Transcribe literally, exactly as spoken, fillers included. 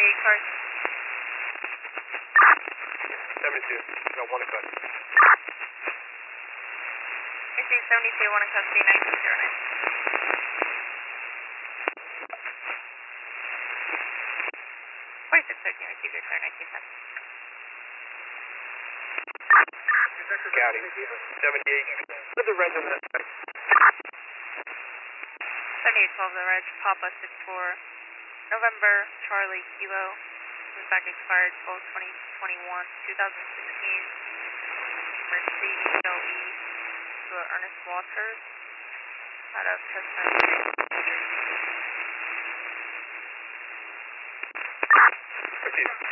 seventy-eight cars. seventy-two, got one in custody. I see seventy-two, one in custody, nineteen zero nine. forty-six thirteen, I see your turn, nineteen ten. Got it. seventy-eight. Put the red on that side. seventy-eight twelve, the reg, Papa six four, November, Charlie, Kilo, was back expired twelve twenty twenty-one, twenty sixteen, Mercedes L E to Ernest Walters, out of Chestnut Street. Proceed.